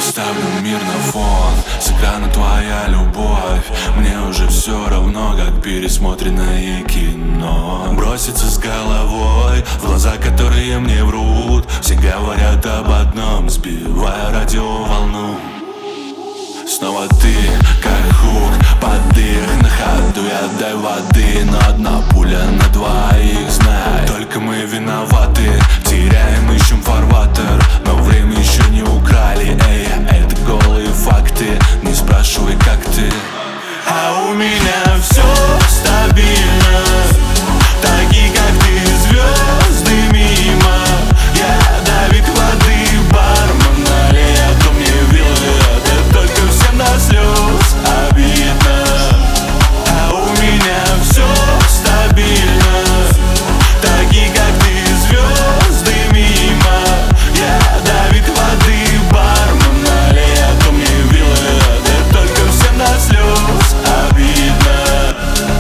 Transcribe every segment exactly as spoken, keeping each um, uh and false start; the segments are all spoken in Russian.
Ставлю мир на фон, с экрана твоя любовь. Мне уже все равно, как пересмотренное кино. Броситься с головой в глаза, которые мне врут. Все говорят об одном, сбивая радиоволну. Снова ты, как хук, подых на ходу, я дай воды. Но одна пуля на двоих, знай, только мы виноваты. Теряем, ищем фарватер, но время еще не украли. Эй, это голые факты, не спрашивай, как ты. А у меня все стабильно, такие, как ты, звезды мимо. Я Давид воды, бармен, налей, а то мне виллы. Это только всем до слез обидно. А у меня все стабильно, такие, как ты, звезды мимо. Я Давид воды, бармен, налей, а то мне виллы. Это только всем до слез обидно.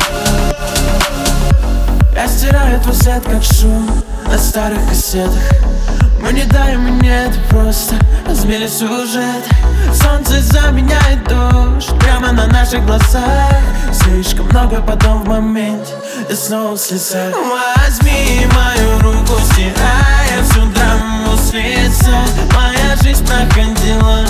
Я стираю твой след, как шум на старых кассетах. Мы не даем мне это просто разбили сюжет. Солнце заменяет дождь прямо на наших глазах. Слишком много потом в моменте и снова в слезах. Возьми мою руку, стирая всю драму с лица. Моя жизнь проходила